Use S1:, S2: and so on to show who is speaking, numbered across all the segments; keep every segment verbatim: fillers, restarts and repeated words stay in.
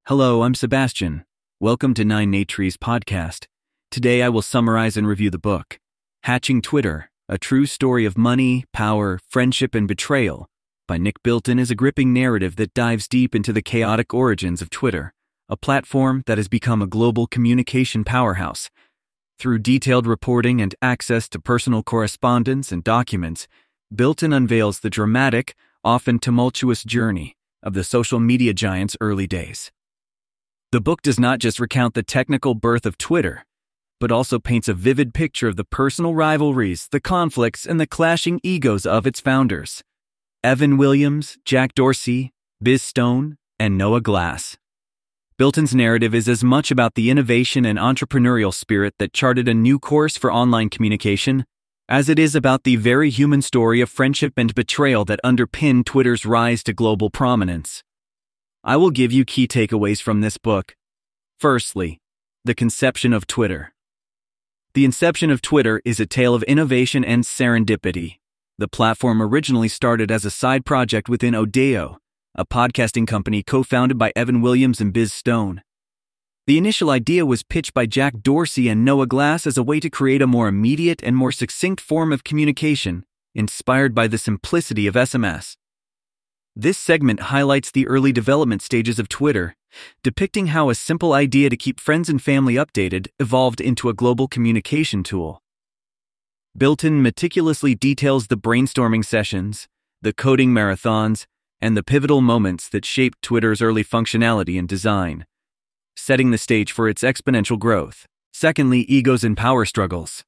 S1: Hello, I'm Sebastian. Welcome to Nine Natries podcast. Today I will summarize and review the book, Hatching Twitter, A True Story of Money, Power, Friendship, and Betrayal, by Nick Bilton is a gripping narrative that dives deep into the chaotic origins of Twitter, a platform that has become a global communication powerhouse. Through detailed reporting and access to personal correspondence and documents, Bilton unveils the dramatic, often tumultuous journey of the social media giant's early days. The book does not just recount the technical birth of Twitter, but also paints a vivid picture of the personal rivalries, the conflicts, and the clashing egos of its founders, Evan Williams, Jack Dorsey, Biz Stone, and Noah Glass. Bilton's narrative is as much about the innovation and entrepreneurial spirit that charted a new course for online communication as it is about the very human story of friendship and betrayal that underpinned Twitter's rise to global prominence. I will give you key takeaways from this book. Firstly, the conception of Twitter. The inception of Twitter is a tale of innovation and serendipity. The platform originally started as a side project within Odeo, a podcasting company co-founded by Evan Williams and Biz Stone. The initial idea was pitched by Jack Dorsey and Noah Glass as a way to create a more immediate and more succinct form of communication, inspired by the simplicity of S M S. This segment highlights the early development stages of Twitter, depicting how a simple idea to keep friends and family updated evolved into a global communication tool. Bilton meticulously details the brainstorming sessions, the coding marathons, and the pivotal moments that shaped Twitter's early functionality and design, setting the stage for its exponential growth. Secondly, egos and power struggles.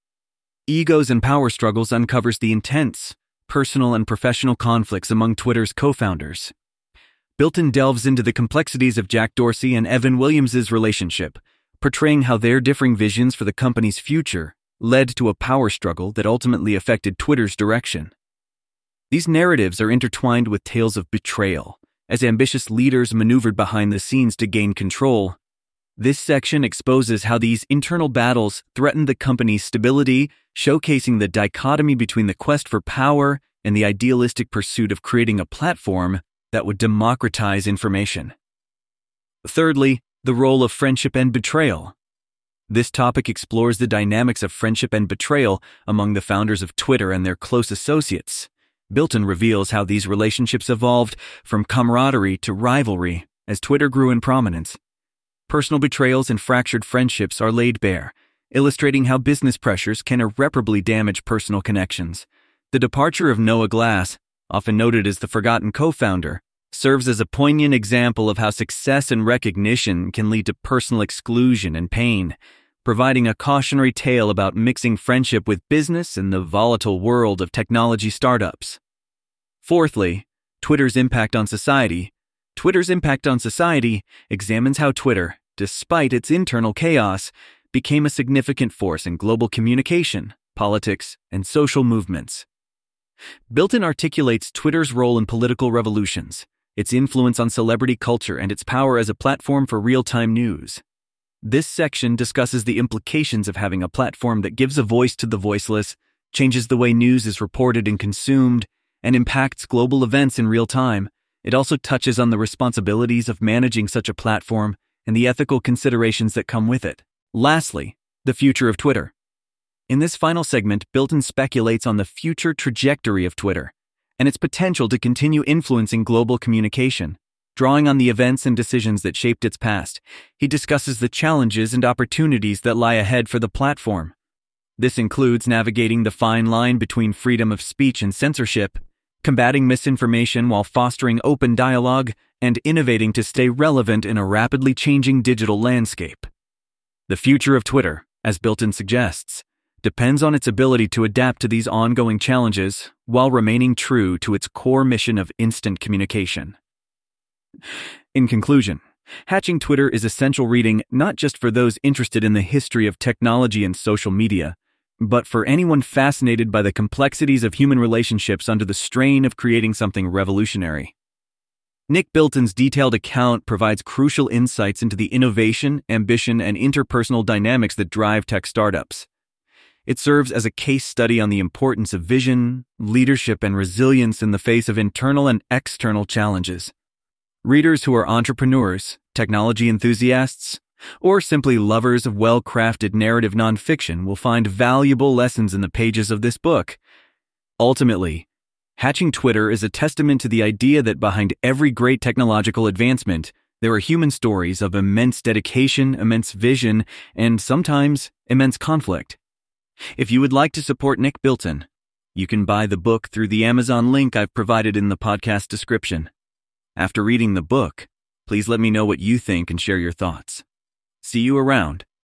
S1: Egos and power struggles uncovers the intense, personal and professional conflicts among Twitter's co-founders. Bilton delves into the complexities of Jack Dorsey and Evan Williams' relationship, portraying how their differing visions for the company's future led to a power struggle that ultimately affected Twitter's direction. These narratives are intertwined with tales of betrayal, as ambitious leaders maneuvered behind the scenes to gain control. This section exposes how these internal battles threatened the company's stability, showcasing the dichotomy between the quest for power and the idealistic pursuit of creating a platform that would democratize information. Thirdly, the role of friendship and betrayal. This topic explores the dynamics of friendship and betrayal among the founders of Twitter and their close associates. Bilton reveals how these relationships evolved from camaraderie to rivalry as Twitter grew in prominence. Personal betrayals and fractured friendships are laid bare, illustrating how business pressures can irreparably damage personal connections. The departure of Noah Glass, often noted as the forgotten co-founder, serves as a poignant example of how success and recognition can lead to personal exclusion and pain, providing a cautionary tale about mixing friendship with business in the volatile world of technology startups. Fourthly, Twitter's impact on society. Twitter's impact on society examines how Twitter, despite its internal chaos, became a significant force in global communication, politics, and social movements. Bilton articulates Twitter's role in political revolutions, its influence on celebrity culture, and its power as a platform for real-time news. This section discusses the implications of having a platform that gives a voice to the voiceless, changes the way news is reported and consumed, and impacts global events in real time. It also touches on the responsibilities of managing such a platform and the ethical considerations that come with it. Lastly, the future of Twitter. In this final segment, Bilton speculates on the future trajectory of Twitter and its potential to continue influencing global communication. Drawing on the events and decisions that shaped its past, he discusses the challenges and opportunities that lie ahead for the platform. This includes navigating the fine line between freedom of speech and censorship, combating misinformation while fostering open dialogue, and innovating to stay relevant in a rapidly changing digital landscape. The future of Twitter, as Bilton suggests, depends on its ability to adapt to these ongoing challenges while remaining true to its core mission of instant communication. In conclusion, Hatching Twitter is essential reading not just for those interested in the history of technology and social media, but for anyone fascinated by the complexities of human relationships under the strain of creating something revolutionary. Nick Bilton's detailed account provides crucial insights into the innovation, ambition, and interpersonal dynamics that drive tech startups. It serves as a case study on the importance of vision, leadership, and resilience in the face of internal and external challenges. Readers who are entrepreneurs, technology enthusiasts, or simply lovers of well-crafted narrative nonfiction will find valuable lessons in the pages of this book. Ultimately, Hatching Twitter is a testament to the idea that behind every great technological advancement, there are human stories of immense dedication, immense vision, and sometimes immense conflict. If you would like to support Nick Bilton, you can buy the book through the Amazon link I've provided in the podcast description. After reading the book, please let me know what you think and share your thoughts. See you around.